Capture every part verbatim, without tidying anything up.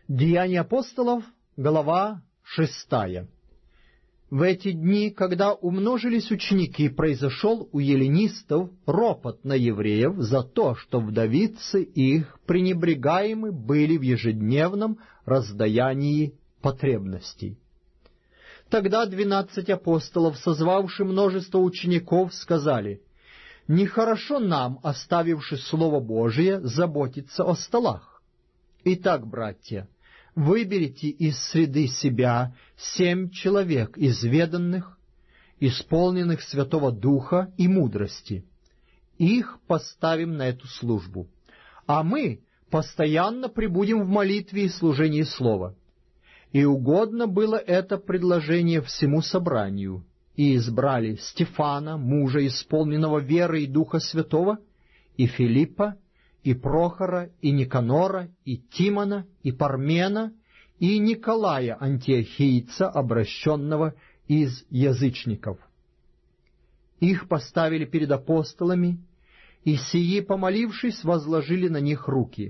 Деяния апостолов, глава шестая. В эти дни, когда умножились ученики, произошел у эллинистов ропот на евреев за то, что вдовицы их пренебрегаемы были в ежедневном раздаянии потребностей. Тогда двенадцать апостолов, созвавши множество учеников, сказали: «Нехорошо нам, оставивши Слово Божие, заботиться о столах. Итак, братья, выберите из среды себя семь человек, изведанных, исполненных Святого Духа и мудрости. Их поставим на эту службу, а мы постоянно пребудем в молитве и служении Слова». И угодно было это предложение всему собранию, и избрали Стефана, мужа, исполненного веры и Духа Святого, и Филиппа, и Прохора, и Никанора, и Тимона, и Пармена, и Николая Антиохийца, обращенного из язычников. Их поставили перед апостолами, и сии, помолившись, возложили на них руки.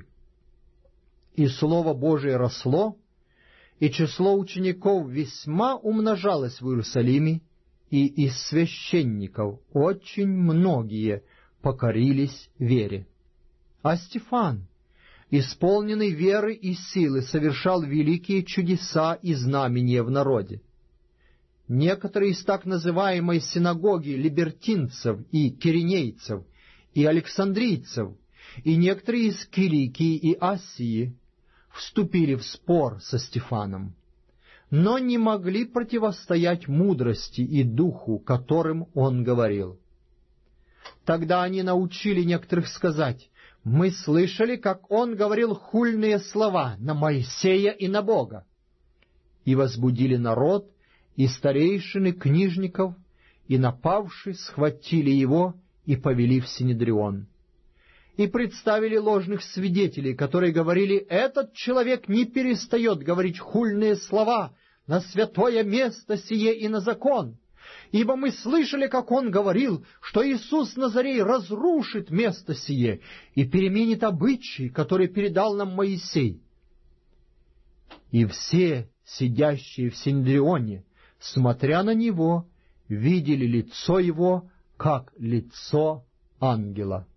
И Слово Божие росло, и число учеников весьма умножалось в Иерусалиме, и из священников очень многие покорились вере. А Стефан, исполненный веры и силы, совершал великие чудеса и знамения в народе. Некоторые из так называемой синагоги либертинцев и киринейцев, и александрийцев, и некоторые из Киликии и Асии вступили в спор со Стефаном, но не могли противостоять мудрости и духу, которым он говорил. Тогда они научили некоторых сказать: «Мы слышали, как он говорил хульные слова на Моисея и на Бога». И возбудили народ и старейшины книжников, и, напавши, схватили его и повели в Синедрион. И представили ложных свидетелей, которые говорили: «Этот человек не перестает говорить хульные слова на святое место сие и на закон. Ибо мы слышали, как он говорил, что Иисус Назарей разрушит место сие и переменит обычаи, которые передал нам Моисей». И все, сидящие в Синедрионе, смотря на него, видели лицо его, как лицо ангела.